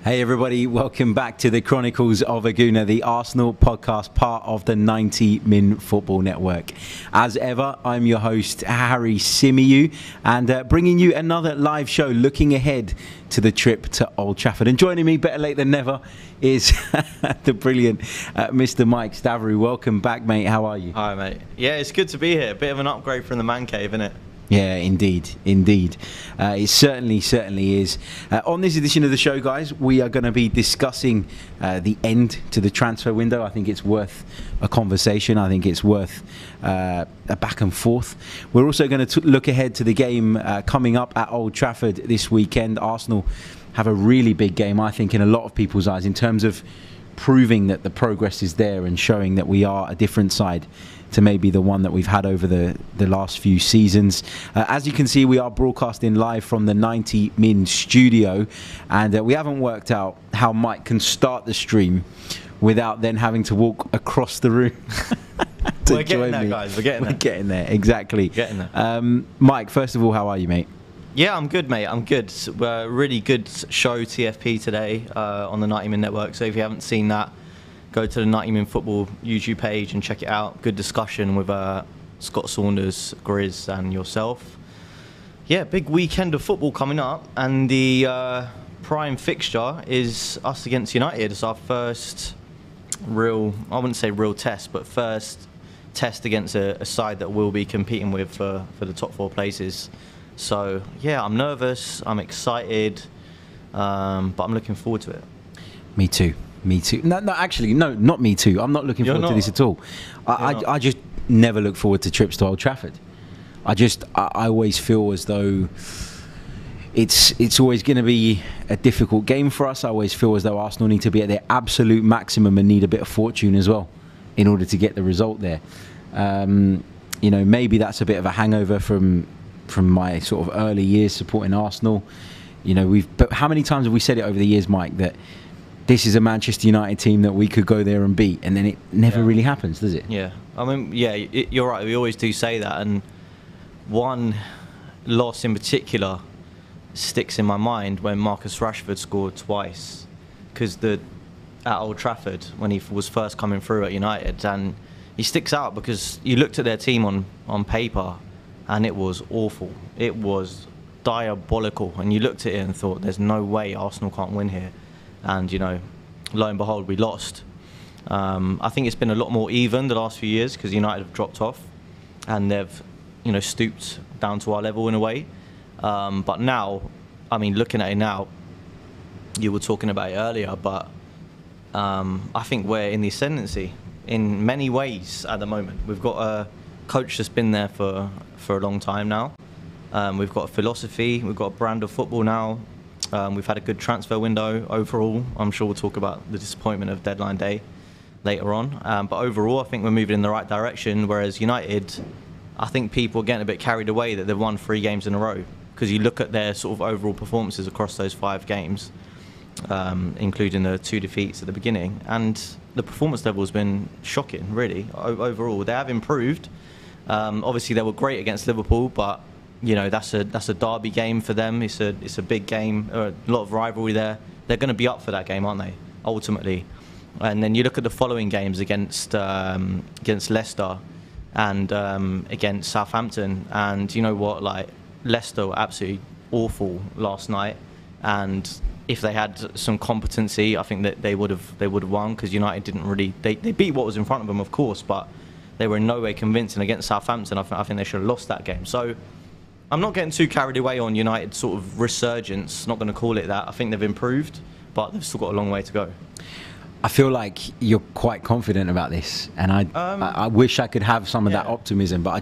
Hey everybody, welcome back to the Chronicles of a Gooner, the Arsenal podcast, part of the 90 Min Football Network. As ever, I'm your host, Harry Symeou, and bringing you another live show looking ahead to the trip to Old Trafford. And joining me, better late than never, is the brilliant Mr. Mike Stavrou. Welcome back, mate. How are you? Hi, mate. Yeah, it's good to be here. Bit of an upgrade from the man cave, isn't it? Yeah, indeed. It certainly is. On this edition of the show, guys, we are going to be discussing the end to the transfer window. I think it's worth a conversation. I think it's worth a back and forth. We're also going to look ahead to the game coming up at Old Trafford this weekend. Arsenal have a really big game, I think, in a lot of people's eyes, in terms of proving that the progress is there and showing that we are a different side to maybe the one that we've had over the last few seasons. As you can see, we are broadcasting live from the 90 Min studio, and we haven't worked out how Mike can start the stream without then having to walk across the room. We're getting there, guys. We're getting there. Exactly. Getting there. Mike, first of all, how are you, mate? Yeah, I'm good, mate. I'm good. Really good show, TFP, today on the 90 Min Network. So if you haven't seen that, go to the 90 Min Football YouTube page and check it out. Good discussion with Scott Saunders, Grizz and yourself. Yeah, big weekend of football coming up, and the prime fixture is us against United. It's our first real, I wouldn't say real test, but first test against a side that we'll be competing with for the top 4 places. So yeah, I'm nervous, I'm excited, but I'm looking forward to it. Me too. No, actually, not me too. I'm not looking forward to this at all. I just never look forward to trips to Old Trafford. I always feel as though it's always going to be a difficult game for us. I always feel as though Arsenal need to be at their absolute maximum and need a bit of fortune as well in order to get the result there. Maybe that's a bit of a hangover from my sort of early years supporting Arsenal. But how many times have we said it over the years, Mike, that this is a Manchester United team that we could go there and beat, and then it never really happens, does it? Yeah, I mean, you're right. We always do say that, and one loss in particular sticks in my mind when Marcus Rashford scored twice, because at Old Trafford when he was first coming through at United, and he sticks out because you looked at their team on paper, and it was awful. It was diabolical, and you looked at it and thought, "There's no way Arsenal can't win here." And lo and behold, we lost. I think it's been a lot more even the last few years because United have dropped off and they've stooped down to our level in a way. But now, I mean, looking at it now, you were talking about it earlier, but I think we're in the ascendancy in many ways at the moment. We've got a coach that's been there for a long time now. We've got a philosophy, we've got a brand of football now. We've had a good transfer window overall. I'm sure we'll talk about the disappointment of deadline day later on. But overall, I think we're moving in the right direction, whereas United, I think people are getting a bit carried away that they've won 3 games in a row, because you look at their sort of overall performances across those 5 games, including the 2 defeats at the beginning, and the performance level has been shocking, really, overall. They have improved. Obviously, they were great against Liverpool, but that's a derby game for them. It's a big game, a lot of rivalry there. They're going to be up for that game, aren't they? Ultimately, and then you look at the following games against Leicester and against Southampton, and you know what? Like, Leicester were absolutely awful last night, and if they had some competency, I think that they would have won, because United didn't really. They beat what was in front of them, of course, but they were in no way convincing against Southampton. I think they should have lost that game. So I'm not getting too carried away on United's sort of resurgence, not going to call it that. I think they've improved, but they've still got a long way to go. I feel like you're quite confident about this, and I wish I could have some of that optimism, but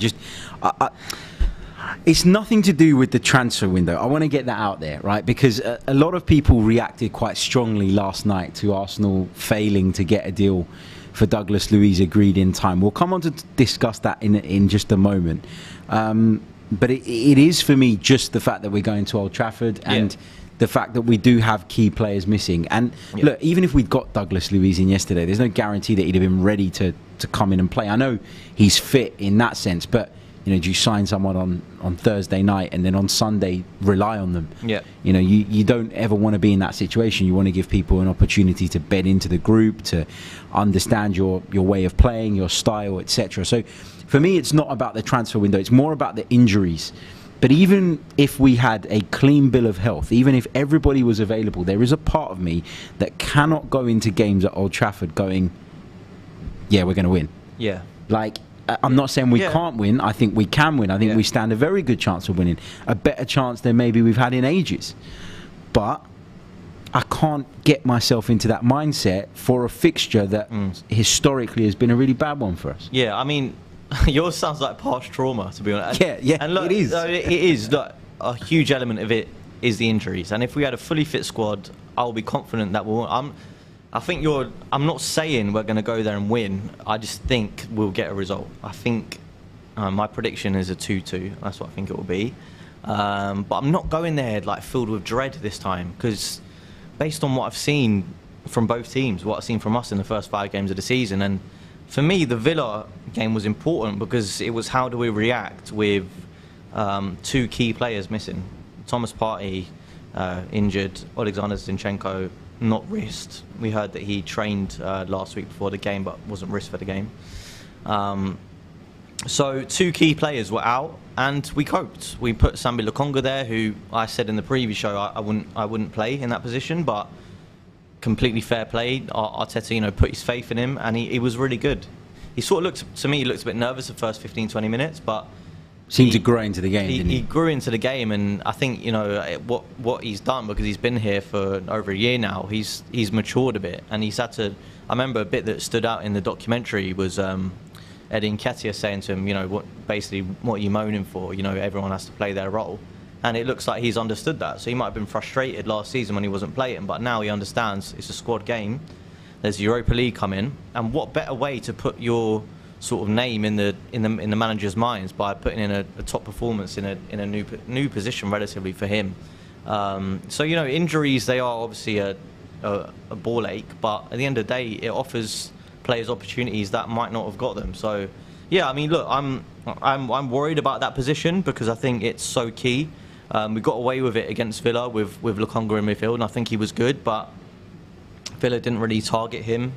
it's nothing to do with the transfer window. I want to get that out there, right? Because a lot of people reacted quite strongly last night to Arsenal failing to get a deal for Douglas Luiz agreed in time. We'll come on to discuss that in just a moment. But it is, for me, just the fact that we're going to Old Trafford and the fact that we do have key players missing. And look, even if we'd got Douglas Luiz in yesterday, there's no guarantee that he'd have been ready to come in and play. I know he's fit in that sense, but You know, do you sign someone on Thursday night and then on Sunday rely on them? Yeah. You know, you don't ever want to be in that situation. You want to give people an opportunity to bed into the group, to understand your way of playing, your style, etc. So for me, it's not about the transfer window. It's more about the injuries. But even if we had a clean bill of health, even if everybody was available, there is a part of me that cannot go into games at Old Trafford going, yeah, we're going to win. Yeah. Like, I'm not saying we can't win. I think we can win. I think we stand a very good chance of winning. A better chance than maybe we've had in ages. But I can't get myself into that mindset for a fixture that historically has been a really bad one for us. Yeah, I mean, yours sounds like past trauma, to be honest. Yeah, and look, it is. It is. Look, a huge element of it is the injuries. And if we had a fully fit squad, I'll be confident that we'll... I'm not saying we're going to go there and win. I just think we'll get a result. I think my prediction is a 2-2. That's what I think it will be. But I'm not going there like filled with dread this time, because based on what I've seen from both teams, what I've seen from us in the first 5 games of the season, and for me, the Villa game was important because it was how do we react with 2 key players missing. Thomas Partey injured, Alexander Zinchenko not wrist. We heard that he trained last week before the game but wasn't wrist for the game. So 2 key players were out and we coped. We put Sambi Lokonga there, who I said in the previous show I wouldn't play in that position, but completely fair play. Arteta, you know, put his faith in him, and he was really good. He sort of looked, to me, he looked a bit nervous the first 15-20 minutes, but seemed to grow into the game, didn't he? He grew into the game, and I think, you know, what he's done, because he's been here for over a year now, he's matured a bit, and he's had to... I remember a bit that stood out in the documentary was Eddie Nketiah saying to him, you know, what are you moaning for? You know, everyone has to play their role. And it looks like he's understood that. So he might have been frustrated last season when he wasn't playing, but now he understands it's a squad game. There's Europa League coming, and what better way to put your sort of name in the manager's minds by putting in a top performance in a new position relatively for him. So, you know, injuries, they are obviously a ball ache, but at the end of the day, it offers players opportunities that might not have got them. So, yeah, I mean, look, I'm worried about that position because I think it's so key. We got away with it against Villa with Lokonga in midfield, and I think he was good, but Villa didn't really target him.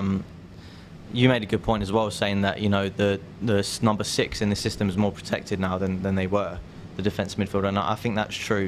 You made a good point as well, saying that, you know, the number 6 in the system is more protected now than they were, the defensive midfielder, and I think that's true.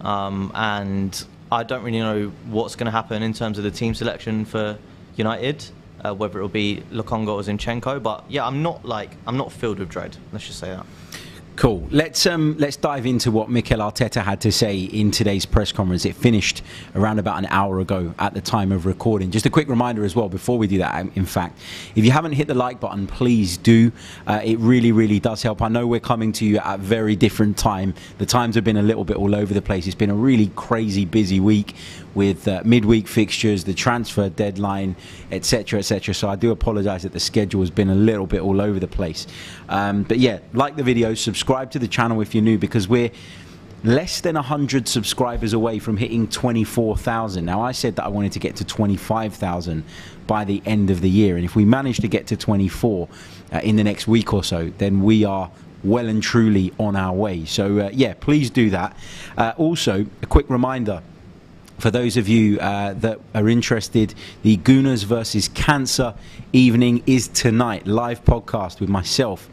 And I don't really know what's going to happen in terms of the team selection for United, whether it'll be Lokonga or Zinchenko, but yeah, I'm not filled with dread. Let's just say that. Cool. Let's dive into what Mikel Arteta had to say in today's press conference. It finished around about an hour ago at the time of recording. Just a quick reminder as well before we do that, in fact, if you haven't hit the like button, please do. It really, really does help. I know we're coming to you at a very different time. The times have been a little bit all over the place. It's been a really crazy busy week with midweek fixtures, the transfer deadline, etc., etc. So I do apologise that the schedule has been a little bit all over the place. But yeah, like the video, subscribe to the channel if you're new, because we're less than 100 subscribers away from hitting 24,000. Now, I said that I wanted to get to 25,000 by the end of the year, and if we manage to get to 24 in the next week or so, then we are well and truly on our way. So yeah, please do that. Also, a quick reminder for those of you that are interested, the Gunners versus Cancer evening is tonight. Live podcast with myself,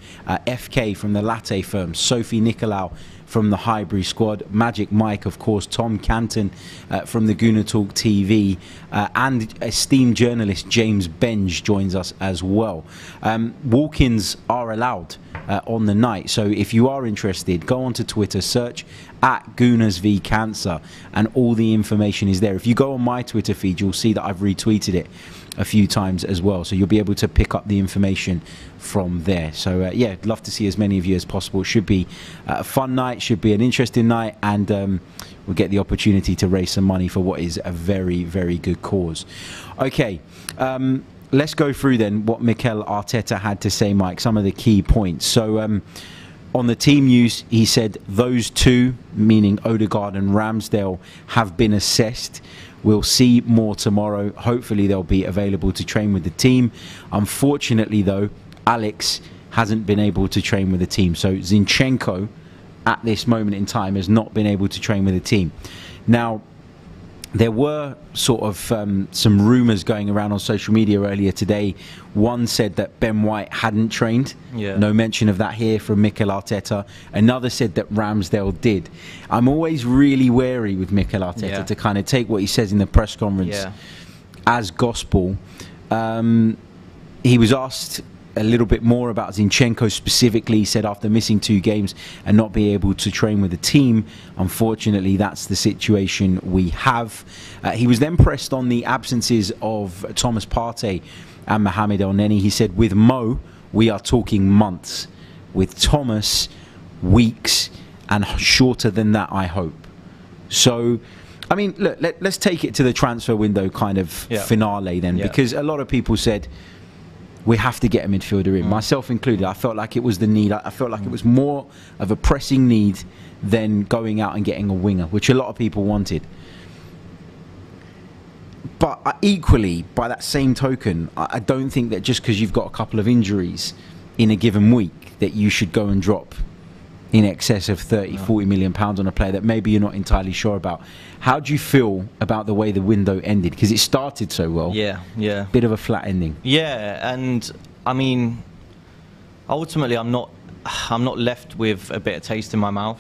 FK from the Latte firm, Sophie Nicolau from the Highbury squad, Magic Mike, of course, Tom Canton from the Gooner Talk TV, and esteemed journalist James Benge joins us as well. Walk-ins are allowed on the night, so if you are interested, go onto Twitter, search @GoonersVCancer, and all the information is there. If you go on my Twitter feed, you'll see that I've retweeted it a few times as well, so you'll be able to pick up the information from there. So yeah, I'd love to see as many of you as possible. It should be a fun night, should be an interesting night, and we'll get the opportunity to raise some money for what is a very, very good cause. Okay, let's go through then what Mikel Arteta had to say, Mike, some of the key points. So on the team news, he said those 2, meaning Odegaard and Ramsdale, have been assessed. We'll see more tomorrow. Hopefully they'll be available to train with the team. Unfortunately though, Alex hasn't been able to train with the team. So Zinchenko, at this moment in time, has not been able to train with the team. Now, there were sort of some rumours going around on social media earlier today. One said that Ben White hadn't trained. Yeah. No mention of that here from Mikel Arteta. Another said that Ramsdale did. I'm always really wary with Mikel Arteta to kind of take what he says in the press conference as gospel. He was asked a little bit more about Zinchenko specifically. He said after missing 2 games and not being able to train with the team, unfortunately that's the situation we have. He was then pressed on the absences of Thomas Partey and Mohamed Elneny. He said with Mo we are talking months, with Thomas weeks, and shorter than that I hope. So I mean, look, let's take it to the transfer window kind of finale then, because a lot of people said we have to get a midfielder in, myself included. I felt like it was the need. I felt like it was more of a pressing need than going out and getting a winger, which a lot of people wanted. But equally, by that same token, I don't think that just because you've got a couple of injuries in a given week that you should go and drop in excess of 30, 40 million pounds on a player that maybe you're not entirely sure about. How do you feel about the way the window ended? Because it started so well. Yeah. Bit of a flat ending. Yeah, and I mean, ultimately, I'm not left with a bitter taste in my mouth.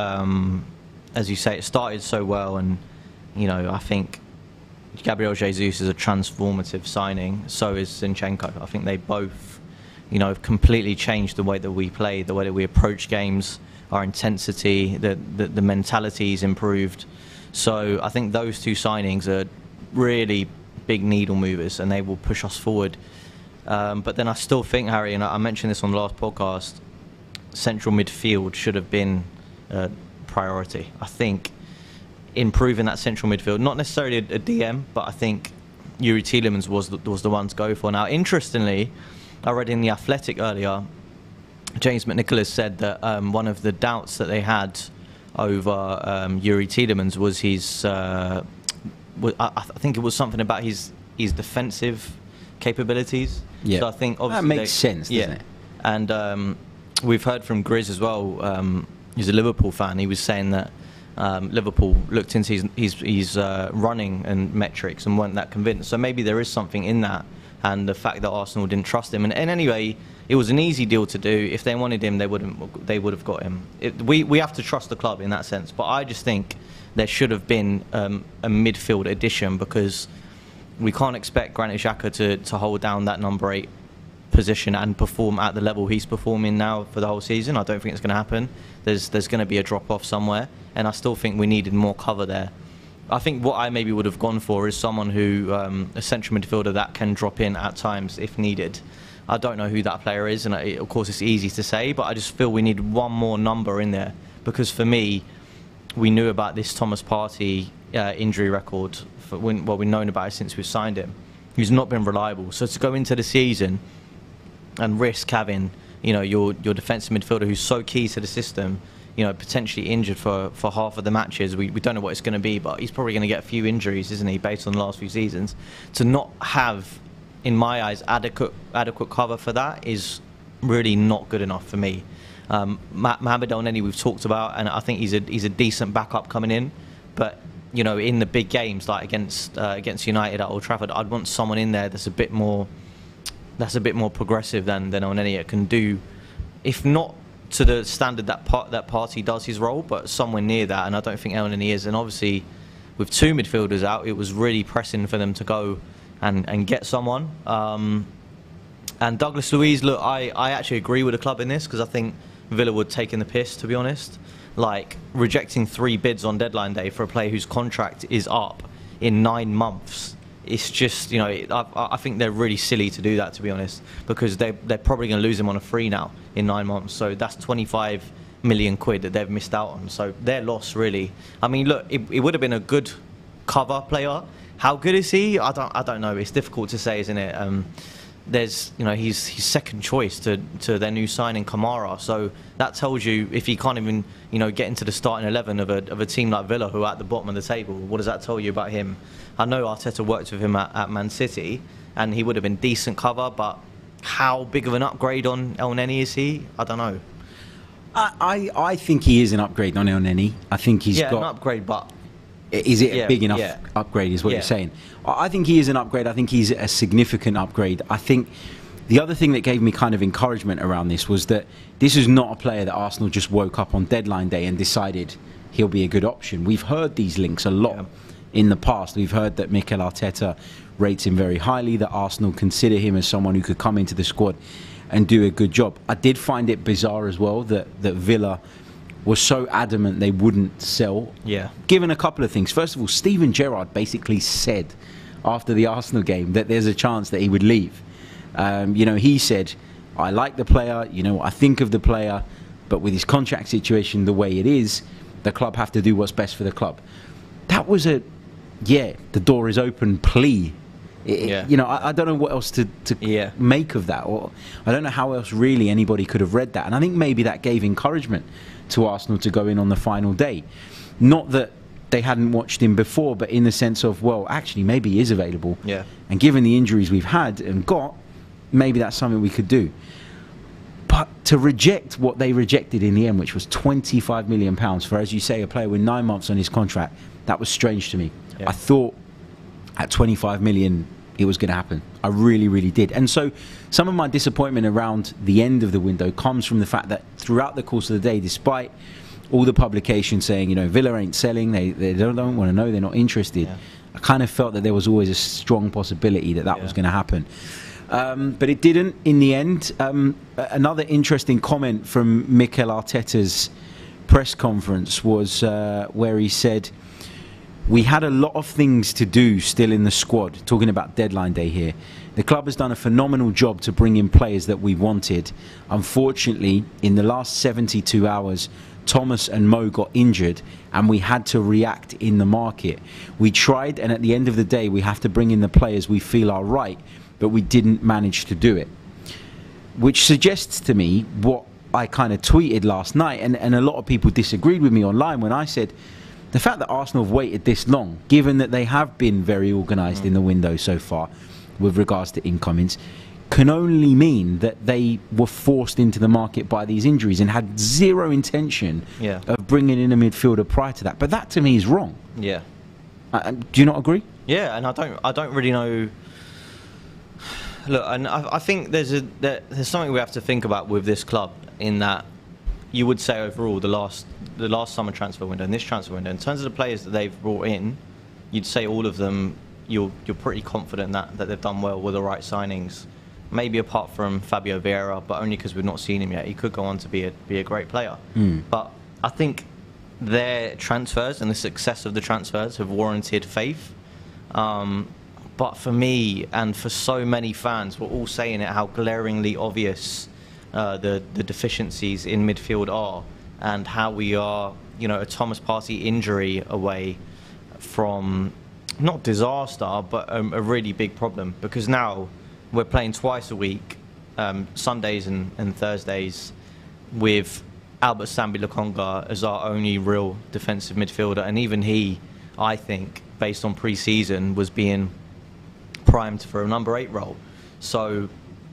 As you say, it started so well, and you know, I think Gabriel Jesus is a transformative signing. So is Zinchenko. I think they both, you know, have completely changed the way that we play, the way that we approach games, our intensity, the mentality's improved. So I think those 2 signings are really big needle movers, and they will push us forward. But then I still think, Harry, and I mentioned this on the last podcast, central midfield should have been a priority. I think improving that central midfield, not necessarily a DM, but I think Youri Tielemans was the one to go for. Now, interestingly, I read in The Athletic earlier, James McNicholas said that one of the doubts that they had over Youri Tielemans was his, I think it was something about his defensive capabilities. Yeah, so I think obviously that makes sense, doesn't it? And we've heard from Grizz as well. He's a Liverpool fan. He was saying that Liverpool looked into his running and metrics and weren't that convinced. So maybe there is something in that. And the fact that Arsenal didn't trust him, and anyway, it was an easy deal to do. If they wanted him, they would have got him. We have to trust the club in that sense. But I just think there should have been a midfield addition, because we can't expect Granit Xhaka to hold down that number 8 position and perform at the level he's performing now for the whole season. I don't think it's going to happen. There's going to be a drop off somewhere, and I still think we needed more cover there. I think what I maybe would have gone for is someone who, a central midfielder that can drop in at times if needed. I don't know who that player is, and of course it's easy to say, but I just feel we need one more number in there, because for me, we knew about this Thomas Partey injury record. We've known about it since we signed him. He's not been reliable. So to go into the season and risk having, you know, your defensive midfielder who's so key to the system, you know, potentially injured for half of the matches. We don't know what it's going to be, but he's probably going to get a few injuries, isn't he, based on the last few seasons. To not have, in my eyes, adequate cover for that is really not good enough for me. Mohamed Elneny we've talked about, and I think he's a decent backup coming in, but you know, in the big games like against United at Old Trafford, I'd want someone in there that's a bit more progressive than Elneny. It can do, if not to the standard that Partey does his role, but somewhere near that, and I don't think Elneny is. And obviously, with 2 midfielders out, it was really pressing for them to go and get someone. And Douglas Luiz, look, I actually agree with the club in this, because I think Villa would take in the piss, to be honest. Like, rejecting 3 bids on deadline day for a player whose contract is up in 9 months. It's just, you know, I think they're really silly to do that, to be honest, because they're probably going to lose him on a free now in 9 months. So that's 25 million quid that they've missed out on. So their loss, really. I mean, look, it would have been a good cover player. How good is he? I don't know. It's difficult to say, isn't it? There's, you know, he's second choice to their new signing Kamara. So that tells you, if he can't even, you know, get into the starting 11 of a team like Villa, who are at the bottom of the table, what does that tell you about him? I know Arteta worked with him at Man City, and he would have been decent cover, but how big of an upgrade on El Neni is he? I don't know. I think he is an upgrade on El Neni. I think he's got an upgrade, but is it a big enough upgrade? Is what you're saying? I think he is an upgrade. I think he's a significant upgrade. I think the other thing that gave me kind of encouragement around this was that this is not a player that Arsenal just woke up on deadline day and decided he'll be a good option. We've heard these links a lot in the past. We've heard that Mikel Arteta rates him very highly, that Arsenal consider him as someone who could come into the squad and do a good job. I did find it bizarre as well that Villa was so adamant they wouldn't sell. Given a couple of things. First of all, Steven Gerrard basically said after the Arsenal game that there's a chance that he would leave. He said, I like the player, I think of the player, but with his contract situation the way it is, the club have to do what's best for the club. That was the door is open plea. I don't know what else to make of that, or I don't know how else really anybody could have read that. And I think maybe that gave encouragement to Arsenal to go in on the final day. Not that they hadn't watched him before, but in the sense of, well, actually, maybe he is available. And given the injuries we've had and got, maybe that's something we could do. But to reject what they rejected in the end, which was £25 million for, as you say, a player with 9 months on his contract, that was strange to me. I thought at 25 million it was going to happen. I really, really did. And so some of my disappointment around the end of the window comes from the fact that throughout the course of the day, despite all the publications saying, Villa ain't selling, they don't want to know, they're not interested, I kind of felt that there was always a strong possibility that was going to happen. But it didn't in the end. Another interesting comment from Mikel Arteta's press conference was where he said, we had a lot of things to do still in the squad, talking about deadline day here. The club has done a phenomenal job to bring in players that we wanted. Unfortunately, in the last 72 hours, Thomas and Mo got injured and we had to react in the market. We tried, and at the end of the day, we have to bring in the players we feel are right, but we didn't manage to do it. Which suggests to me what I kind of tweeted last night, and a lot of people disagreed with me online when I said, the fact that Arsenal have waited this long, given that they have been very organised in the window so far with regards to incomings, can only mean that they were forced into the market by these injuries and had zero intention of bringing in a midfielder prior to that. But that to me is wrong. Do you not agree? Yeah, and I don't really know. Look, and I think there's something we have to think about with this club, in that you would say overall the last summer transfer window and this transfer window, in terms of the players that they've brought in, you'd say all of them you're pretty confident that they've done well with the right signings. Maybe apart from Fabio Vieira, but only because we've not seen him yet. He could go on to be a great player. But I think their transfers and the success of the transfers have warranted faith. But for me and for so many fans, we're all saying it, how glaringly obvious the deficiencies in midfield are, and how we are, a Thomas Partey injury away from not disaster, but a really big problem, because now we're playing twice a week, Sundays and Thursdays, with Albert Sambi Lokonga as our only real defensive midfielder, and even he, I think, based on pre-season, was being primed for a number 8 role. So,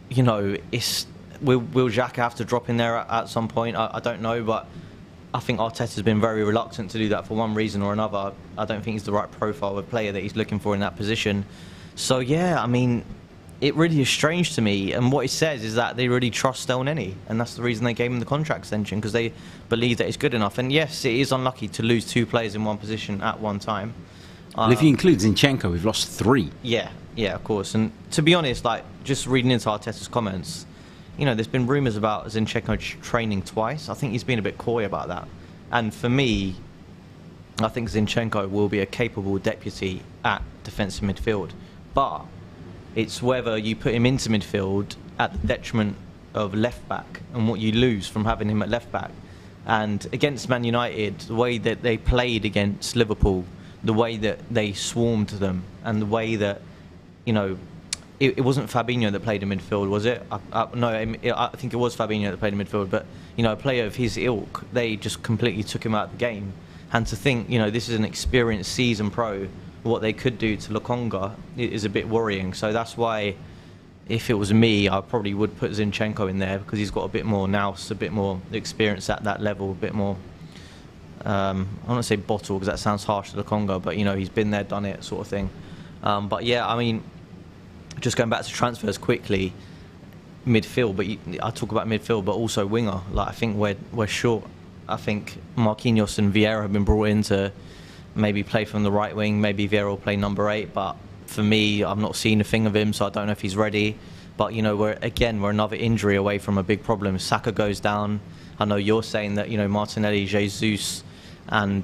will Xhaka have to drop in there at some point? I don't know, but I think Arteta's been very reluctant to do that for one reason or another. I don't think he's the right profile of player that he's looking for in that position. So yeah, I mean, it really is strange to me, and what it says is that they really trust El Neni, and that's the reason they gave him the contract extension, because they believe that it's good enough. And yes, it is unlucky to lose 2 players in one position at one time. Well, if you include Zinchenko, we've lost 3. Yeah, of course. And to be honest, just reading into Arteta's comments, there's been rumours about Zinchenko training twice. I think he's been a bit coy about that. And for me, I think Zinchenko will be a capable deputy at defensive midfield. But it's whether you put him into midfield at the detriment of left back and what you lose from having him at left back. And against Man United, the way that they played against Liverpool, the way that they swarmed them, and the way that, it wasn't Fabinho that played in midfield, was it? No, I think it was Fabinho that played in midfield, but, a player of his ilk, they just completely took him out of the game. And to think, this is an experienced seasoned pro, what they could do to Lokonga is a bit worrying. So that's why, if it was me, I probably would put Zinchenko in there because he's got a bit more nous, a bit more experience at that level, a bit more. I don't want to say bottle because that sounds harsh to Lokonga, but he's been there, done it, sort of thing. But yeah, I mean, just going back to transfers quickly, midfield. But I talk about midfield, but also winger. Like I think we're short. I think Marquinhos and Vieira have been brought in to maybe play from the right wing. Maybe Vieira will play number 8, but for me, I've not seen a thing of him, so I don't know if he's ready. But we're another injury away from a big problem. Saka goes down. I know you're saying that Martinelli, Jesus, and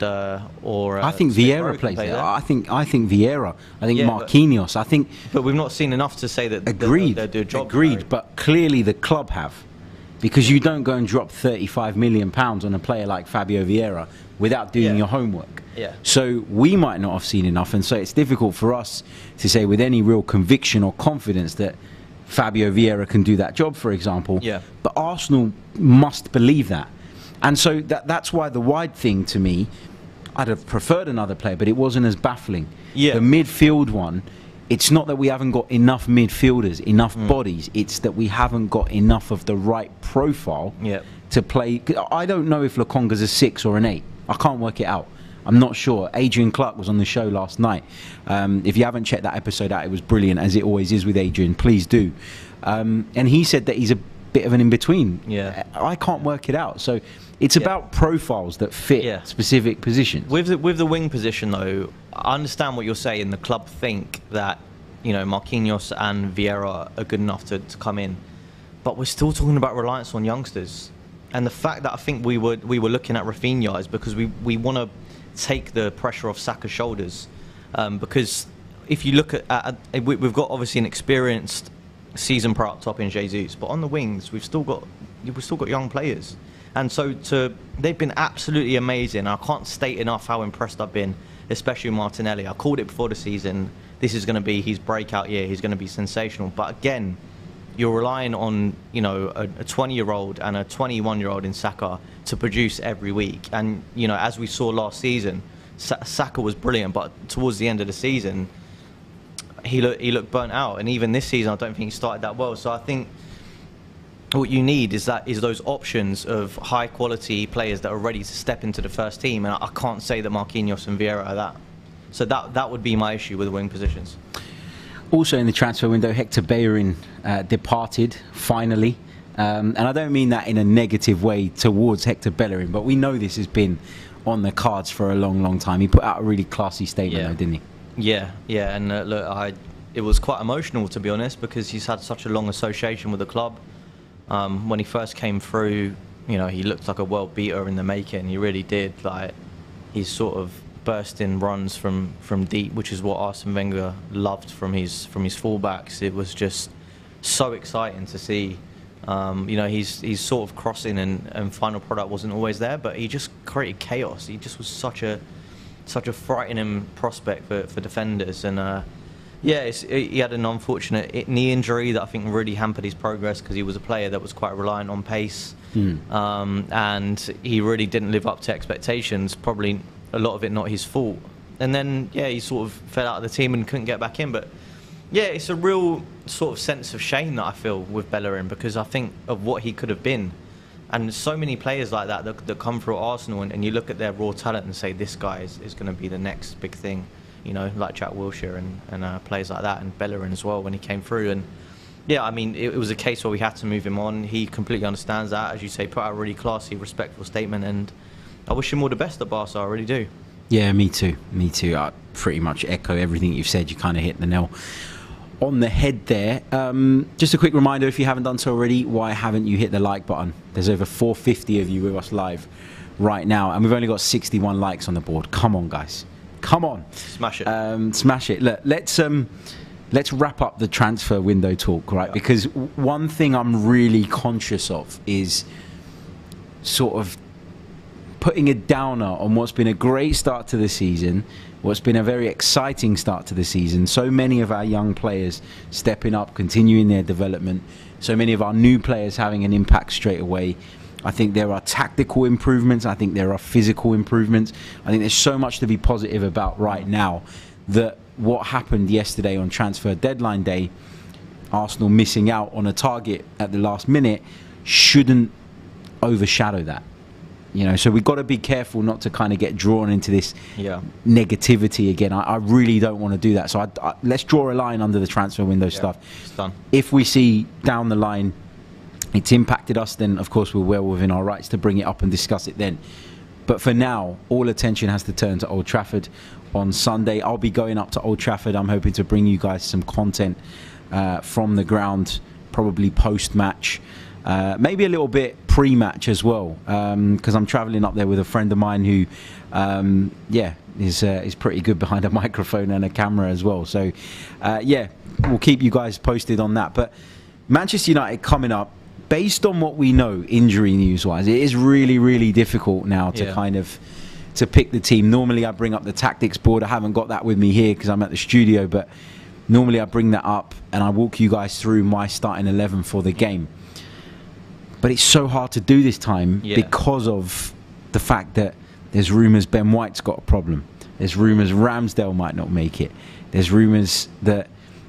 I think Vieira plays there. I think Vieira. I think Marquinhos. I think. But we've not seen enough to say that agreed. They'll do a job. Agreed. But clearly the club have, because you don't go and drop £35 million on a player like Fabio Vieira without doing your homework. Yeah. So we might not have seen enough, and so it's difficult for us to say with any real conviction or confidence that Fabio Vieira can do that job, for example. Yeah. But Arsenal must believe that. And so that's why the wide thing, to me, I'd have preferred another player, but it wasn't as baffling. Yeah. The midfield one, it's not that we haven't got enough midfielders, enough bodies. It's that we haven't got enough of the right profile to play. I don't know if Lokonga's a 6 or an 8. I can't work it out. I'm not sure. Adrian Clark was on the show last night. If you haven't checked that episode out, it was brilliant, as it always is with Adrian. Please do. And he said that he's a bit of an in-between. Yeah. I can't work it out. So it's about profiles that fit specific positions. With the wing position, though, I understand what you're saying. The club think that Marquinhos and Vieira are good enough to come in, but we're still talking about reliance on youngsters. And the fact that I think we were looking at Rafinha is because we want to take the pressure off Saka's shoulders. Because if you look at we've got obviously an experienced season pro up top in Jesus, but on the wings we've still got young players. And so they've been absolutely amazing. I can't state enough how impressed I've been, especially Martinelli. I called it before the season. This is going to be his breakout year. He's going to be sensational. But again, you're relying on a 20-year-old and a 21-year-old in Saka to produce every week. And as we saw last season, Saka was brilliant, but towards the end of the season, he looked burnt out. And even this season, I don't think he started that well. So I think what you need is those options of high quality players that are ready to step into the first team, and I can't say that Marquinhos and Vieira are that. So that would be my issue with the wing positions. Also in the transfer window, Hector Bellerin departed finally, and I don't mean that in a negative way towards Hector Bellerin, but we know this has been on the cards for a long time. He put out a really classy statement, though, didn't he? Yeah, and look, it was quite emotional, to be honest, because he's had such a long association with the club. When he first came through, he looked like a world beater in the making. He really did. Like, he's sort of burst in runs from deep, which is what Arsene Wenger loved from his fullbacks. It was just so exciting to see. He's sort of crossing, and final product wasn't always there, but he just created chaos. He just was such a frightening prospect for defenders. And he had an unfortunate knee injury that I think really hampered his progress, because he was a player that was quite reliant on pace, and he really didn't live up to expectations. Probably a lot of it not his fault. And then he sort of fell out of the team and couldn't get back in. But it's a real sort of sense of shame that I feel with Bellerin, because I think of what he could have been. And so many players like that come through Arsenal, and you look at their raw talent and say, this guy is going to be the next big thing, like Jack Wilshere and players like that, and Bellerin as well when he came through. And I mean, it was a case where we had to move him on. He completely understands that, as you say, put out a really classy, respectful statement, and I wish him all the best at Barca, I really do. Yeah, me too. I pretty much echo everything you've said. You kind of hit the nail on the head there. Just a quick reminder, if you haven't done so already, why haven't you hit the like button? There's over 450 of you with us live right now, and we've only got 61 likes on the board. Come on, guys. Come on. Smash it. Smash it. Look, let's wrap up the transfer window talk, right? Yeah. Because one thing I'm really conscious of is sort of putting a downer on what's been a great start to the season, what's been a very exciting start to the season. So many of our young players stepping up, continuing their development. So many of our new players having an impact straight away. I think there are tactical improvements. I think there are physical improvements. I think there's so much to be positive about right now, that what happened yesterday on transfer deadline day, Arsenal missing out on a target at the last minute shouldn't overshadow that. You know, so we've got to be careful not to kind of get drawn into this negativity again. I really don't want to do that. So let's draw a line under the transfer window stuff. It's done. If we see down the line it's impacted us, then of course we're well within our rights to bring it up and discuss it then. But for now, all attention has to turn to Old Trafford on Sunday. I'll be going up to Old Trafford. I'm hoping to bring you guys some content from the ground, probably post-match. Maybe a little bit pre-match as well, because I'm travelling up there with a friend of mine who, is pretty good behind a microphone and a camera as well. So, we'll keep you guys posted on that. But Manchester United coming up, based on what we know, injury news-wise, it is really, really difficult now to to pick the team. Normally, I bring up the tactics board. I haven't got that with me here because I'm at the studio, but normally I bring that up and I walk you guys through my starting 11 for the game. But it's so hard to do this time because of the fact that there's rumours Ben White's got a problem. There's rumours Ramsdale might not make it. There's rumours that,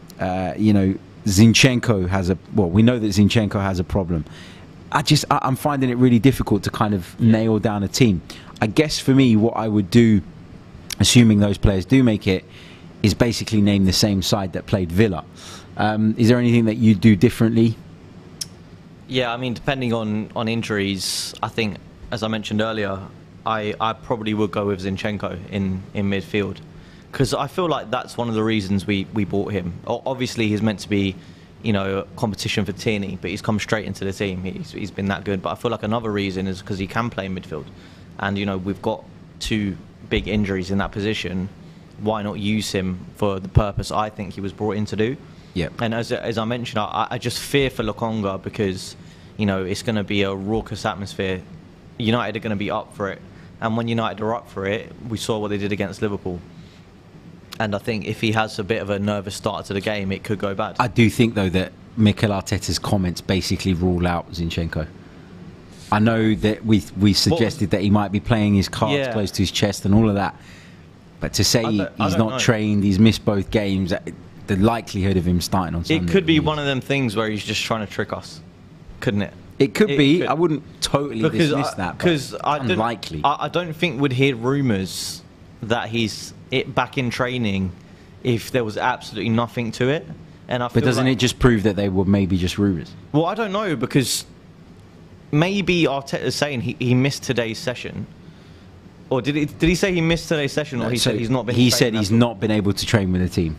Zinchenko has we know that Zinchenko has a problem. I'm finding it really difficult to kind of nail down a team. I guess for me, what I would do, assuming those players do make it, is basically name the same side that played Villa. Is there anything that you do differently? Yeah, I mean, depending on injuries, I think, as I mentioned earlier, I probably would go with Zinchenko in midfield. Because I feel like that's one of the reasons we bought him. Obviously, he's meant to be, competition for Tierney, but he's come straight into the team. He's been that good. But I feel like another reason is because he can play in midfield. And, we've got two big injuries in that position. Why not use him for the purpose I think he was brought in to do? Yeah. And as I mentioned, I just fear for Lokonga because, it's going to be a raucous atmosphere. United are going to be up for it. And when United are up for it, we saw what they did against Liverpool. And I think if he has a bit of a nervous start to the game, it could go bad. I do think, though, that Mikel Arteta's comments basically rule out Zinchenko. I know that we suggested that he might be playing his cards close to his chest and all of that. But to say he's not trained, he's missed both games, the likelihood of him starting on Sunday. It could be one of them things where he's just trying to trick us, couldn't it? It could be. I wouldn't totally dismiss that. Because unlikely. I don't think we'd hear rumours that he's back in training if there was absolutely nothing to it. But doesn't it just prove that they were maybe just rumours? Well, I don't know, because maybe Arteta's saying he missed today's session. Or did he say he missed today's session, or he said he's not been? He said he's not been able to train with the team.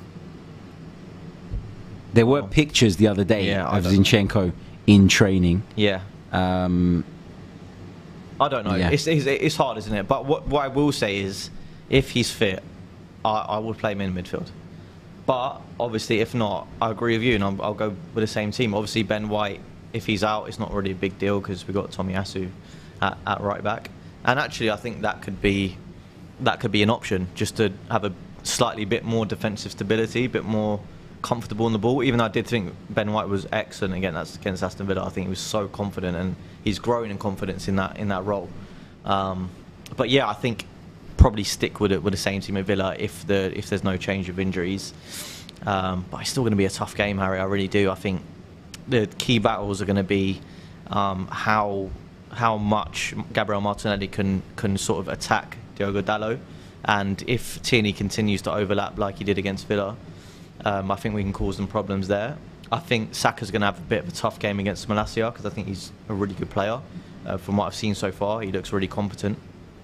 There were pictures the other day of Zinchenko in training. Yeah. I don't know. Yeah. It's hard, isn't it? But what I will say is, if he's fit, I would play him in midfield. But obviously, if not, I agree with you, and I'll go with the same team. Obviously, Ben White, if he's out, it's not really a big deal because we've got Tomiyasu at right back. And actually, I think that could be an option, just to have a slightly bit more defensive stability, a bit more comfortable on the ball. Even though I did think Ben White was excellent against Aston Villa, I think he was so confident, and he's growing in confidence in that role. But yeah, I think probably stick with the same team at Villa if there's no change of injuries. But it's still going to be a tough game, Harry. I really do. I think the key battles are going to be how much Gabriel Martinelli can sort of attack Diogo Dalot, and if Tierney continues to overlap like he did against Villa, I think we can cause them problems there. I think Saka's going to have a bit of a tough game against Malacia because I think he's a really good player. From what I've seen so far, he looks really competent.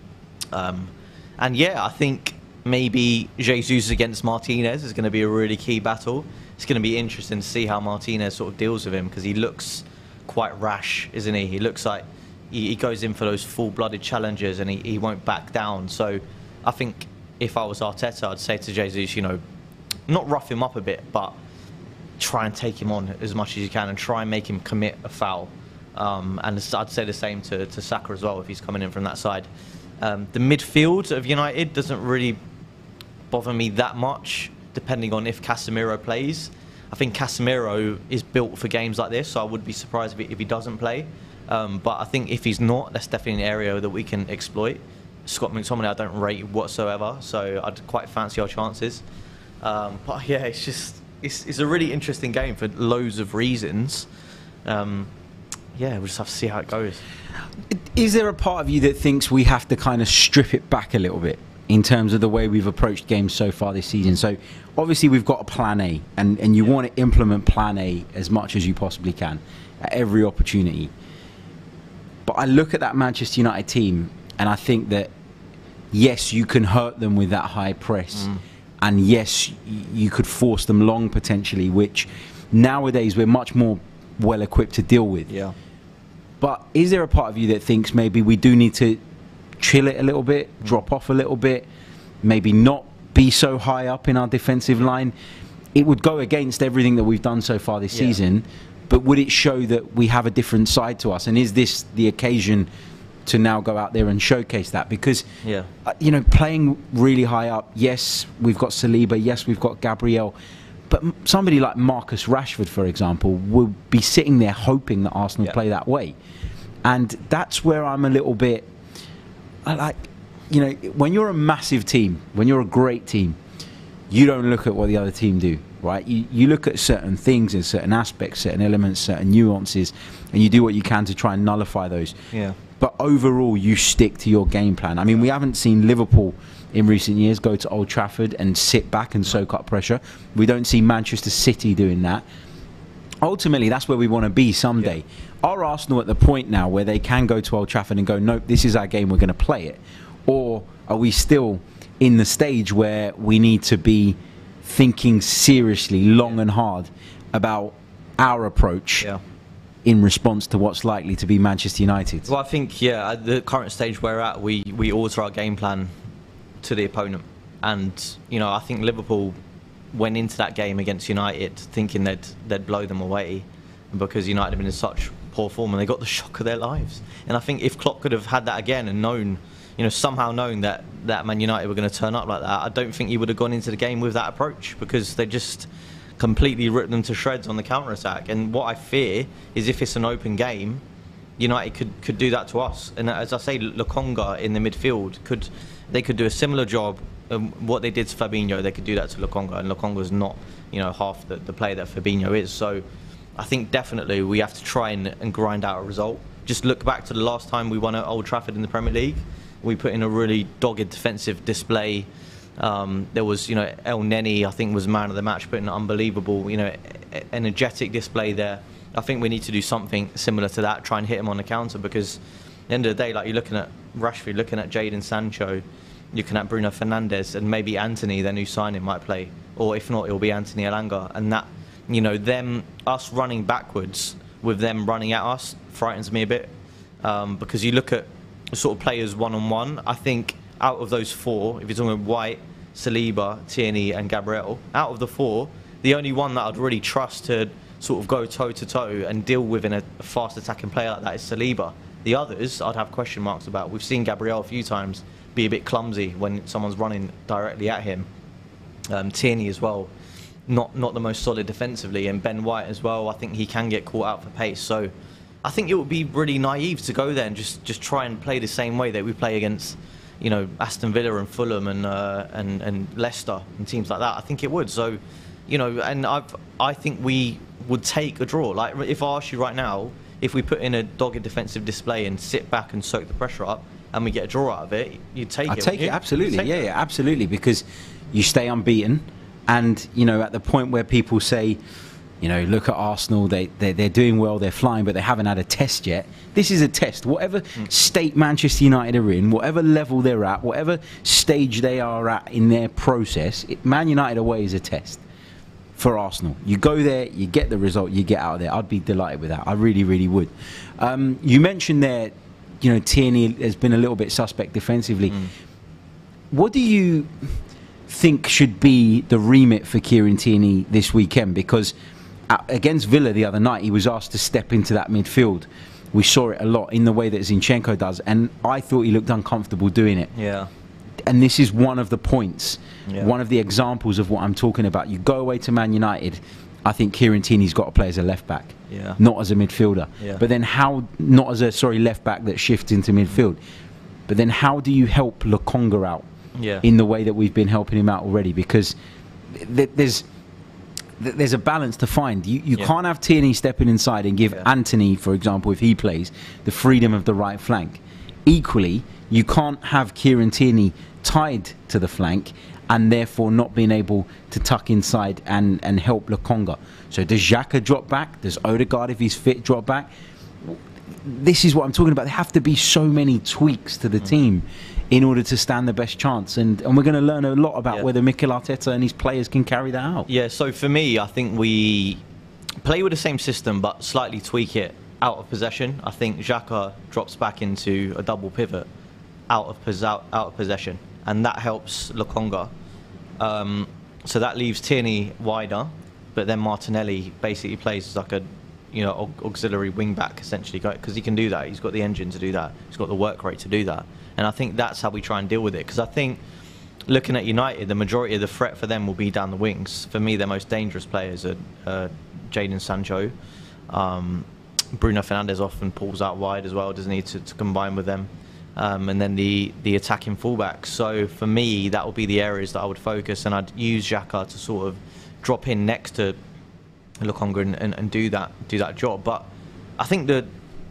And yeah, I think maybe Jesus against Martinez is going to be a really key battle. It's going to be interesting to see how Martinez sort of deals with him, because he looks quite rash, isn't he? He looks like he goes in for those full-blooded challenges and he won't back down. So I think if I was Arteta, I'd say to Jesus, not rough him up a bit, but try and take him on as much as you can and try and make him commit a foul. And I'd say the same to Saka as well if he's coming in from that side. The midfield of United doesn't really bother me that much, depending on if Casemiro plays. I think Casemiro is built for games like this, so I would be surprised if he doesn't play. But I think if he's not, that's definitely an area that we can exploit. Scott McTominay I don't rate whatsoever, so I'd quite fancy our chances. But yeah, it's just it's a really interesting game for loads of reasons. Yeah, we'll just have to see how it goes. Is there a part of you that thinks we have to kind of strip it back a little bit in terms of the way we've approached games so far this season? So obviously we've got a plan A, and you want to implement plan A as much as you possibly can at every opportunity. But I look at that Manchester United team and I think that, yes, you can hurt them with that high press. And yes, you could force them long potentially, which nowadays we're much more well equipped to deal with. Yeah. But is there a part of you that thinks maybe we do need to chill it a little bit, drop off a little bit, maybe not be so high up in our defensive line? It would go against everything that we've done so far this season, but would it show that we have a different side to us? And is this the occasion to now go out there and showcase that? Because, you know, playing really high up, yes, we've got Saliba, yes, we've got Gabriel, but somebody like Marcus Rashford, for example, will be sitting there hoping that Arsenal play that way. And that's where I'm a little bit, you know, when you're a massive team, when you're a great team, you don't look at what the other team do, right? You look at certain things and certain aspects, certain elements, certain nuances, and you do what you can to try and nullify those. Yeah. But overall, you stick to your game plan. I mean, we haven't seen Liverpool in recent years go to Old Trafford and sit back and soak up pressure. We don't see Manchester City doing that. Ultimately, that's where we want to be someday. Are Arsenal at the point now where they can go to Old Trafford and go, nope, this is our game, we're going to play it? Or are we still in the stage where we need to be thinking seriously, long and hard about our approach in response to what's likely to be Manchester United? Well, I think, at the current stage we're at, we alter our game plan to the opponent. And, you know, I think Liverpool went into that game against United thinking they'd blow them away because United have been in such poor form and they got the shock of their lives. And I think if Klopp could have had that again and known, you know, somehow known that Man United were going to turn up like that, I don't think he would have gone into the game with that approach, because they just completely ripped them to shreds on the counter-attack. And what I fear is if it's an open game, United could do that to us. And as I say, Lokonga in the midfield could do a similar job. What they did to Fabinho, they could do that to Lokonga, and Lokonga's not, you know, half the player that Fabinho is. So I think definitely we have to try and grind out a result. Just look back to the last time we won at Old Trafford in the Premier League. We put in a really dogged defensive display. There was, you know, El Neni, I think, was man of the match, putting an unbelievable, you know, energetic display there. I think we need to do something similar to that, try and hit him on the counter, because at the end of the day, like, you're looking at Rashford, looking at Jadon Sancho, looking at Bruno Fernandes, and maybe Anthony, their new signing, might play. Or if not, it'll be Anthony Elanga. And that, you know, us running backwards with them running at us frightens me a bit. Because you look at the sort of players one-on-one, I think out of those four, if you're talking White, Saliba, Tierney and Gabriel, out of the four, the only one that I'd really trust to sort of go toe-to-toe and deal with in a fast attacking player like that is Saliba. The others I'd have question marks about. We've seen Gabriel a few times be a bit clumsy when someone's running directly at him. Tierney as well, not the most solid defensively, and Ben White as well, I think he can get caught out for pace. So I think it would be really naive to go there and just try and play the same way that we play against, you know, Aston Villa and Fulham and Leicester and teams like that. I think it would. So, you know, and I think we would take a draw. Like, if I ask you right now, if we put in a dogged defensive display and sit back and soak the pressure up, and we get a draw out of it, you'd take it. I'd take it, absolutely. Yeah, absolutely, because you stay unbeaten, and, you know, at the point where people say, you know, look at Arsenal, they're doing well, they're flying, but they haven't had a test yet. This is a test. Whatever state Manchester United are in, whatever level they're at, whatever stage they are at in their process, Man United away is a test for Arsenal. You go there, you get the result, you get out of there. I'd be delighted with that. I really, really would. You mentioned there, you know, Tierney has been a little bit suspect defensively. What do you think should be the remit for Kieran Tierney this weekend? Because against Villa the other night, he was asked to step into that midfield. We saw it a lot in the way that Zinchenko does, and I thought he looked uncomfortable doing it. Yeah. And this is one of the points, one of the examples of what I'm talking about. You go away to Man United, I think Kieran Tierney's got to play as a left back, not as a midfielder. But then not as a left back that shifts into midfield. But then how do you help Lokonga out in the way that we've been helping him out already? Because there's there's a balance to find. You Yeah. can't have Tierney stepping inside and give Yeah. Anthony, for example, if he plays, the freedom of the right flank. Equally, you can't have Kieran Tierney tied to the flank and therefore not being able to tuck inside and help Lokonga. So does Xhaka drop back? Does Odegaard, if he's fit, drop back? This is what I'm talking about. There have to be so many tweaks to the team in order to stand the best chance. And we're going to learn a lot about whether Mikel Arteta and his players can carry that out. Yeah, so for me, I think we play with the same system but slightly tweak it out of possession. I think Xhaka drops back into a double pivot out of possession, and that helps Lokonga. So that leaves Tierney wider, but then Martinelli basically plays as like a auxiliary wing back essentially, because he can do that. He's got the engine to do that. He's got the work rate to do that. And I think that's how we try and deal with it. Because I think looking at United, the majority of the threat for them will be down the wings. For me, their most dangerous players are Jadon Sancho. Bruno Fernandes often pulls out wide as well, doesn't need to combine with them. And then the attacking fullbacks. So for me, that will be the areas that I would focus, and I'd use Xhaka to sort of drop in next to Lokonga and do that job. But I think the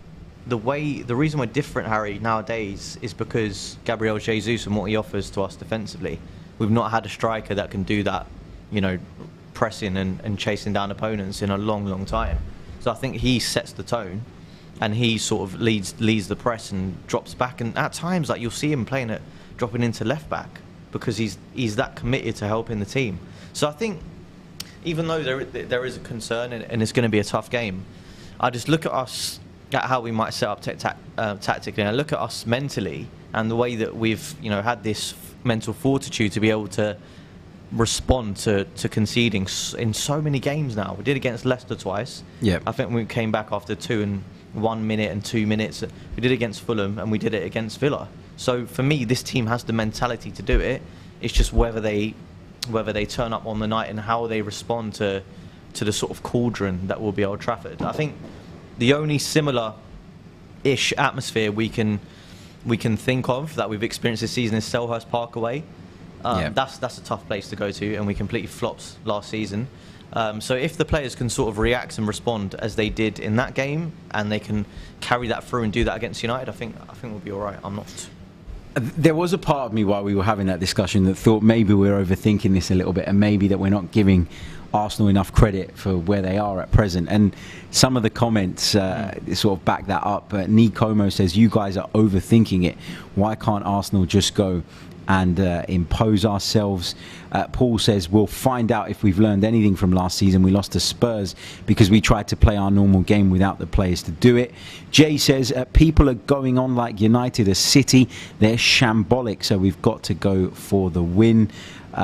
reason we're different, Harry, nowadays is because Gabriel Jesus and what he offers to us defensively. We've not had a striker that can do that, pressing and chasing down opponents in a long time. So I think he sets the tone, and he sort of leads the press and drops back. And at times, like, you'll see him dropping into left back because he's that committed to helping the team. So I think, even though there is a concern and it's going to be a tough game, I just look at us, at how we might set up tactically, and I look at us mentally and the way that we've had this mental fortitude to be able to respond to conceding in so many games now. We did against Leicester twice. Yeah, I think we came back after 2 and 1 minute and 2 minutes. We did it against Fulham and we did it against Villa. So for me, this team has the mentality to do it. It's just whether they turn up on the night and how they respond to the sort of cauldron that will be Old Trafford. I think the only similar-ish atmosphere we can think of that we've experienced this season is Selhurst Park away. That's a tough place to go to, and we completely flopped last season. So if the players can sort of react and respond as they did in that game, and they can carry that through and do that against United, I think we'll be all right. I'm not. There was a part of me while we were having that discussion that thought maybe we're overthinking this a little bit, and maybe that we're not giving Arsenal enough credit for where they are at present. And some of the comments sort of back that up. Nikomo says, you guys are overthinking it. Why can't Arsenal just go and impose ourselves? Paul says, we'll find out if we've learned anything from last season. We lost to Spurs because we tried to play our normal game without the players to do it. Jay says, people are going on like United are City. They're shambolic, so we've got to go for the win.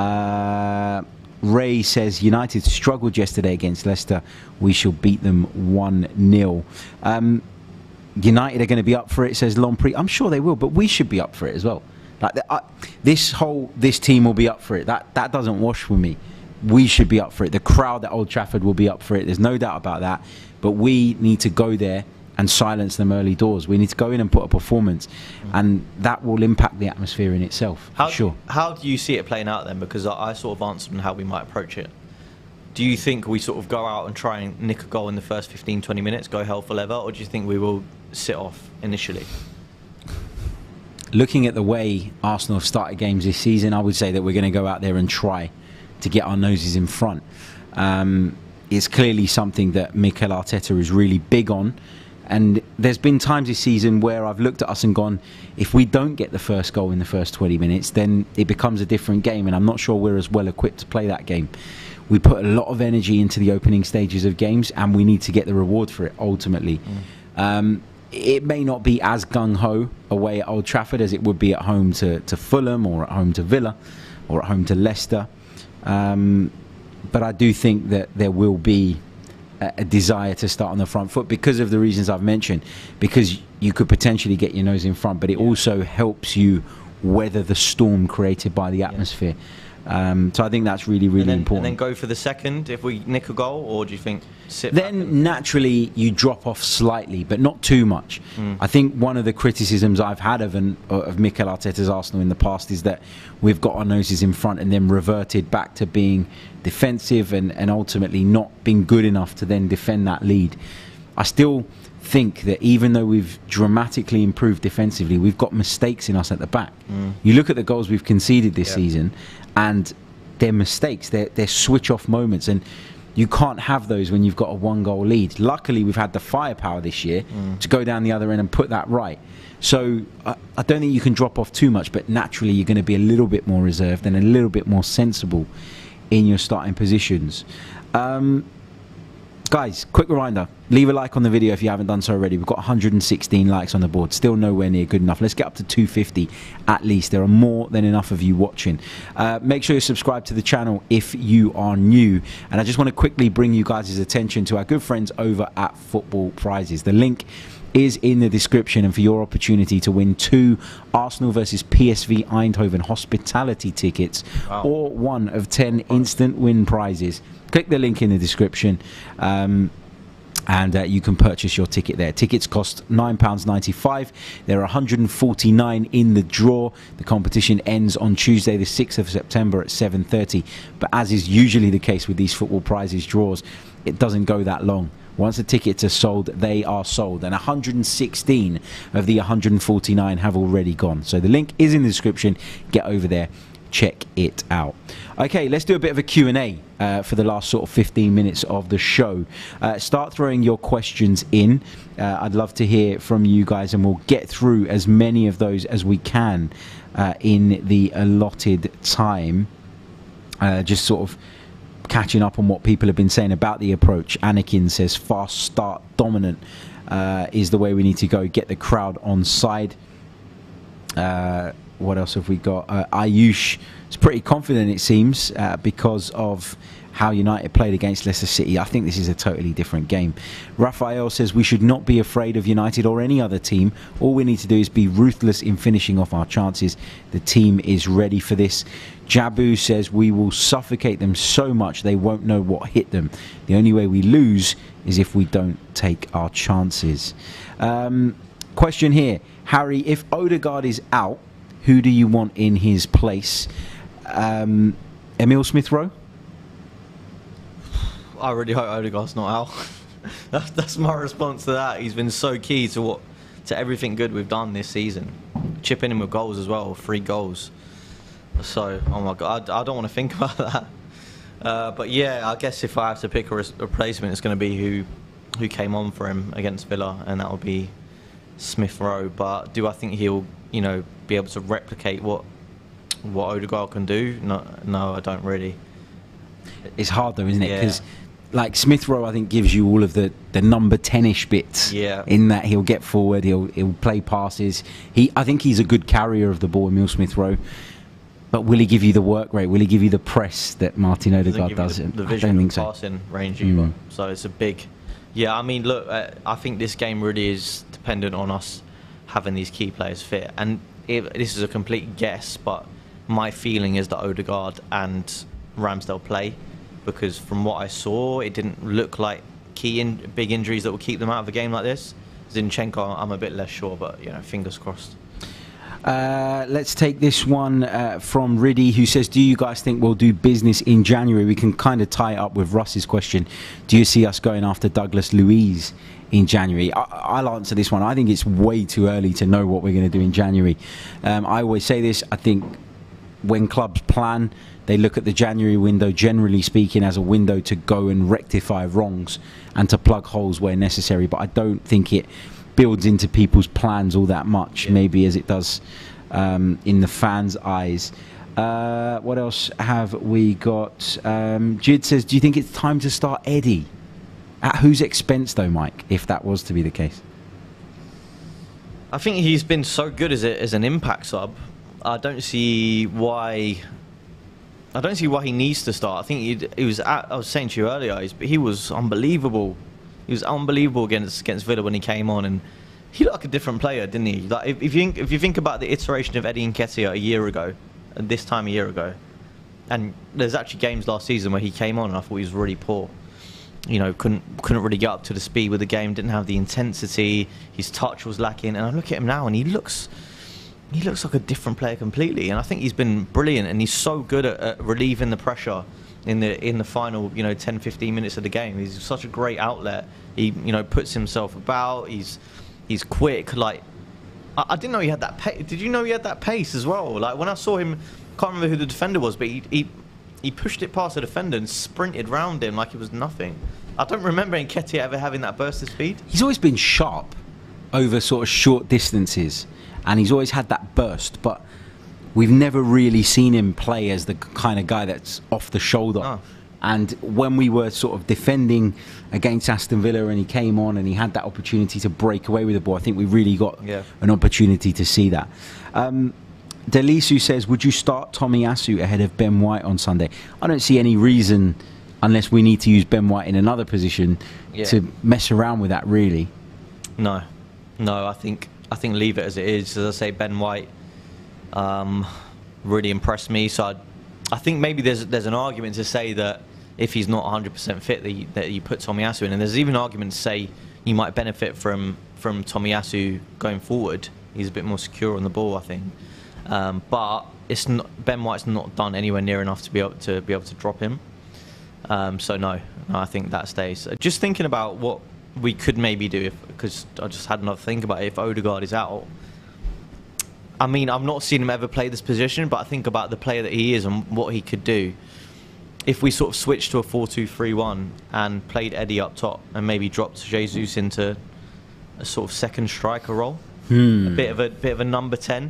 Ray says, United struggled yesterday against Leicester. We shall beat them 1-0. United are going to be up for it, says Lomprey. I'm sure they will, but we should be up for it as well. Like this team will be up for it. That doesn't wash with me. We should be up for it. The crowd at Old Trafford will be up for it. There's no doubt about that. But we need to go there and silence them early doors. We need to go in and put a performance, and that will impact the atmosphere in itself. Sure. How do you see it playing out then? Because I sort of answered on how we might approach it. Do you think we sort of go out and try and nick a goal in the first 15-20 minutes, go hell for leather, or do you think we will sit off initially? Looking at the way Arsenal have started games this season, I would say that we're going to go out there and try to get our noses in front. It's clearly something that Mikel Arteta is really big on. And there's been times this season where I've looked at us and gone, if we don't get the first goal in the first 20 minutes, then it becomes a different game. And I'm not sure we're as well equipped to play that game. We put a lot of energy into the opening stages of games, and we need to get the reward for it ultimately. It may not be as gung-ho away at Old Trafford as it would be at home to Fulham, or at home to Villa, or at home to Leicester. But I do think that there will be a desire to start on the front foot because of the reasons I've mentioned, because you could potentially get your nose in front, but it also helps you weather the storm created by the atmosphere. So I think that's really, really important. And then go for the second if we nick a goal, or do you think sit back Then naturally you drop off slightly, but not too much. I think one of the criticisms I've had of Mikel Arteta's Arsenal in the past is that we've got our noses in front and then reverted back to being defensive and ultimately not being good enough to then defend that lead. I still think that even though we've dramatically improved defensively, we've got mistakes in us at the back. You look at the goals we've conceded this season, and they're mistakes, they're switch off moments, and you can't have those when you've got a 1-goal lead. Luckily we've had the firepower this year to go down the other end and put that right. So I don't think you can drop off too much, but naturally you're going to be a little bit more reserved and a little bit more sensible in your starting positions. Guys, quick reminder, leave a like on the video if you haven't done so already. We've got 116 likes on the board, still nowhere near good enough. Let's get up to 250 at least. There are more than enough of you watching. Make sure you subscribe to the channel if you are new. And I just want to quickly bring you guys' attention to our good friends over at Football Prizes. The link is in the description, and for your opportunity to win 2 Arsenal versus PSV Eindhoven hospitality tickets, or 1 of 10 instant win prizes. Click the link in the description and you can purchase your ticket there. Tickets cost £9.95. There are 149 in the draw. The competition ends on Tuesday the 6th of September at 7:30, but as is usually the case with these Football Prizes draws, it doesn't go that long. Once the tickets are sold, they are sold, and 116 of the 149 have already gone. So the link is in the description. Get over there, check it out. Okay, let's do a bit of a Q&A for the last sort of 15 minutes of the show. Start throwing your questions in. I'd love to hear from you guys, and we'll get through as many of those as we can in the allotted time. Just sort of catching up on what people have been saying about the approach. Anakin says fast start, dominant is the way we need to go. Get the crowd on side. What else have we got? Ayush is pretty confident, it seems, because of how United played against Leicester City. I think this is a totally different game. Raphael says we should not be afraid of United or any other team. All we need to do is be ruthless in finishing off our chances. The team is ready for this. Jabu says we will suffocate them so much they won't know what hit them. The only way we lose is if we don't take our chances. Question here, Harry, if Odegaard is out, who do you want in his place? Emil Smith-Rowe? I really hope Odegaard's not out. That's my response to that. He's been so key to everything good we've done this season. Chipping in with goals as well, 3 goals. So, oh my God, I don't want to think about that. But yeah, I guess if I have to pick a replacement, it's going to be who came on for him against Villa, and that will be Smith-Rowe. But do I think he'll, be able to replicate what Odegaard can do? No, I don't really. It's hard though, isn't it? Because like Smith-Rowe, I think gives you all of the number 10ish bits. Yeah. In that he'll get forward, he'll play passes. I think he's a good carrier of the ball, Emil Smith-Rowe. But will he give you the work rate? Will he give you the press that Martin Odegaard does? The vision, I don't think so. Passing range either. So it's a big. Yeah, I mean, look, I think this game really is dependent on us having these key players fit. And this is a complete guess, but my feeling is that Odegaard and Ramsdale play, because from what I saw, it didn't look like big injuries that will keep them out of a game like this. Zinchenko, I'm a bit less sure, but fingers crossed. Let's take this one from Riddy, who says, do you guys think we'll do business in January? We can kind of tie it up with Russ's question. Do you see us going after Douglas Luiz in January? I'll answer this one. I think it's way too early to know what we're going to do in January. I always say this. I think when clubs plan, they look at the January window, generally speaking, as a window to go and rectify wrongs and to plug holes where necessary. But I don't think it builds into people's plans all that much, maybe as it does in the fans' eyes. What else have we got? Jid says, do you think it's time to start Eddie? At whose expense though, Mike, if that was to be the case? I think he's been so good as an impact sub. I don't see why he needs to start. I think I was saying to you earlier, he was unbelievable. He was unbelievable against Villa when he came on, and he looked like a different player, didn't he? Like if you think about the iteration of Eddie Nketiah a year ago, and this time a year ago, And there's actually games last season where he came on and I thought he was really poor. You know, couldn't really get up to the speed with the game, didn't have the intensity, his touch was lacking. And I look at him now and he looks like a different player completely. And I think he's been brilliant, and he's so good at relieving the pressure in the final, 10, 15 minutes of the game. He's such a great outlet. He, puts himself about. He's quick. Like, I didn't know he had that pace. Did you know he had that pace as well? Like, when I saw him, can't remember who the defender was, but he pushed it past the defender and sprinted round him like it was nothing. I don't remember Nketiah ever having that burst of speed. He's always been sharp over sort of short distances, and he's always had that burst, but we've never really seen him play as the kind of guy that's off the shoulder. Oh. And when we were sort of defending against Aston Villa and he came on and he had that opportunity to break away with the ball, I think we really got an opportunity to see that. Delisu says, would you start Tomiyasu ahead of Ben White on Sunday? I don't see any reason, unless we need to use Ben White in another position, to mess around with that, really. No, I think leave it as it is. As I say, Ben White really impressed me. So I think maybe there's an argument to say that if he's not 100% fit, that you put Tomiyasu in. And there's even an argument to say you might benefit from Tomiyasu going forward. He's a bit more secure on the ball, I think. But it's not, Ben White's not done anywhere near enough to be able to drop him. So no, I think that stays. Just thinking about what we could maybe do, because I just had another think about it, if Odegaard is out. I mean, I've not seen him ever play this position, but I think about the player that he is and what he could do. If we sort of switched to a 4-2-3-1 and played Eddie up top and maybe dropped Jesus into a sort of second striker role, a bit of a number 10,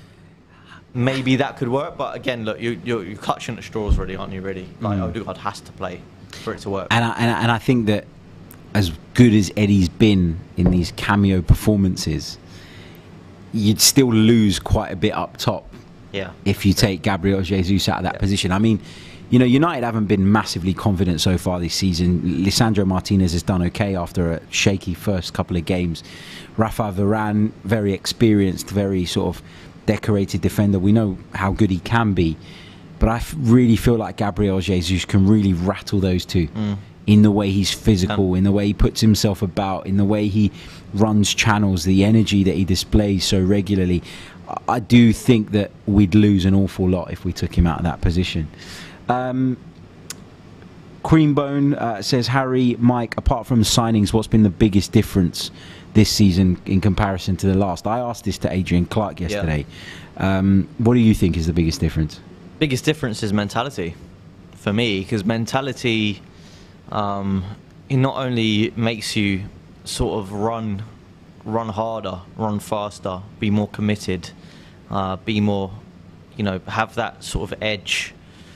maybe that could work. But again, look, you're clutching at straws, really, aren't you? Really, like Odegaard has to play for it to work. And I think that as good as Eddie's been in these cameo performances, you'd still lose quite a bit up top if you take Gabriel Jesus out of that position. I mean, United haven't been massively confident so far this season. Lisandro Martinez has done okay after a shaky first couple of games. Rafa Varane, very experienced, very sort of decorated defender. We know how good he can be, but I really feel like Gabriel Jesus can really rattle those two in the way he's physical, in the way he puts himself about, in the way he runs channels, the energy that he displays so regularly. I do think that we'd lose an awful lot if we took him out of that position. Creambone says, Harry, Mike, apart from signings, what's been the biggest difference this season in comparison to the last? I asked this to Adrian Clark yesterday. What do you think is the biggest difference? Biggest difference is mentality for me, because mentality it not only makes you sort of run harder, run faster, be more committed, be more, have that sort of edge.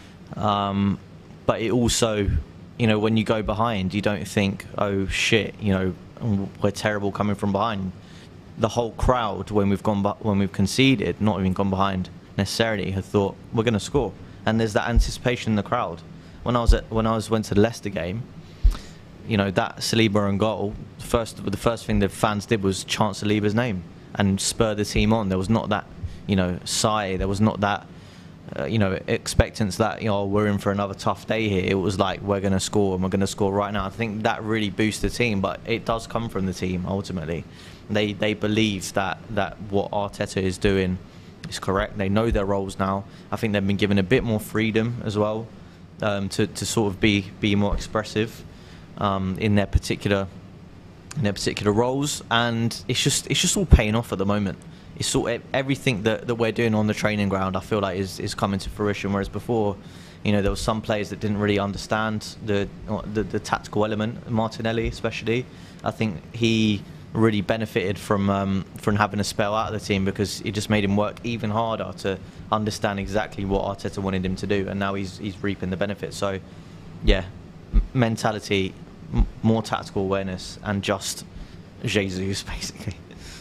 But it also, when you go behind, you don't think, oh shit, we're terrible coming from behind. The whole crowd, when we've conceded, not even gone behind necessarily, have thought we're going to score, and there's that anticipation in the crowd. When I went to the Leicester game, that Saliba and goal, the first thing the fans did was chant Saliba's name and spur the team on. There was not that, sigh. There was not that, expectance that, we're in for another tough day here. It was like, we're going to score, and we're going to score right now. I think that really boosts the team, but it does come from the team ultimately. They believe that what Arteta is doing is correct. They know their roles now. I think they've been given a bit more freedom as well, to sort of be more expressive in their particular roles, and it's just all paying off at the moment. It's sort of everything that we're doing on the training ground, I feel like is coming to fruition, whereas before, there were some players that didn't really understand the tactical element. Martinelli especially, I think he really benefited from having a spell out of the team, because it just made him work even harder to understand exactly what Arteta wanted him to do, and now he's reaping the benefits. So yeah, mentality, more tactical awareness, and just Jesus basically.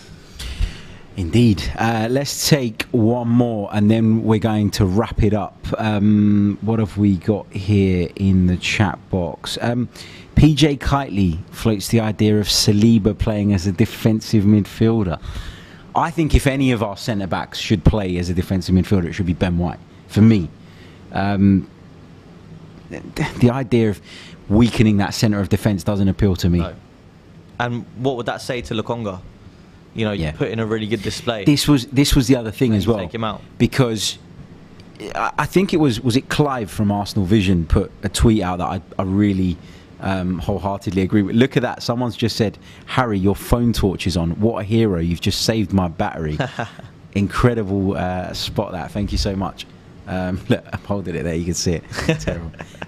Indeed. Let's take one more and then we're going to wrap it up. What have we got here in the chat box? PJ Kitely floats the idea of Saliba playing as a defensive midfielder. I think if any of our centre-backs should play as a defensive midfielder, it should be Ben White, for me. The idea of weakening that centre of defence doesn't appeal to me. No. And what would that say to Lokonga? You know, you put in a really good display. This was the other thing as well. Take him out. Because I think it was it Clive from Arsenal Vision put a tweet out that I really wholeheartedly agree with. Look at that. Someone's just said, Harry, your phone torch is on. What a hero. You've just saved my battery. Incredible spot that. Thank you so much. Look, I'm holding it there. You can see it. Terrible.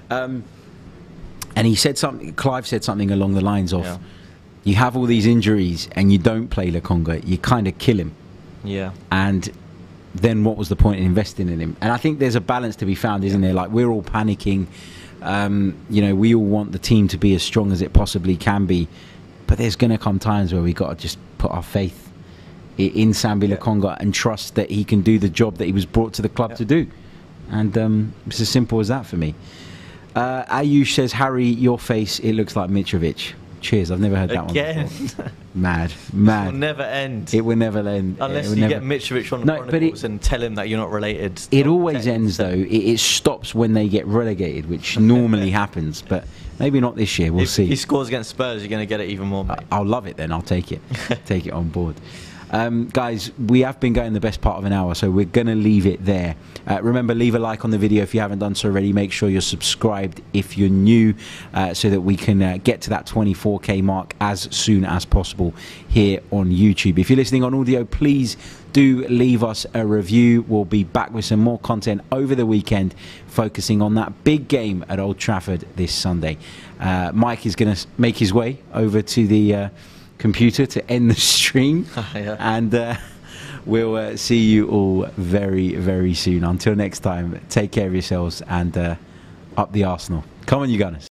And he said something, Clive said something along the lines of, you have all these injuries and you don't play Lokonga, you kind of kill him. Yeah. And then what was the point in investing in him? And I think there's a balance to be found, isn't there? Like, we're all panicking. You know, we all want the team to be as strong as it possibly can be. But there's going to come times where we've got to just put our faith in Sambi Lokonga and trust that he can do the job that he was brought to the club to do. And it's as simple as that for me. Ayush says, Harry, your face, it looks like Mitrovic. Cheers, I've never heard that one before. Mad. It will never end. It will never end. Unless you get Mitrovic on the Chronicles and tell him that you're not related. It always ends, though. It stops when they get relegated, which normally happens, but maybe not this year. We'll see. If he scores against Spurs, you're going to get it even more, mate. I'll love it then. I'll take it. Take it on board. Guys, we have been going the best part of an hour, so we're going to leave it there. Remember, leave a like on the video if you haven't done so already. Make sure you're subscribed if you're new, so that we can get to that 24k mark as soon as possible here on YouTube. If you're listening on audio, please do leave us a review. We'll be back with some more content over the weekend, focusing on that big game at Old Trafford this Sunday. Mike is going to make his way over to the computer to end the stream. And we'll see you all very, very soon. Until next time, take care of yourselves and up the Arsenal. Come on, you Gunners.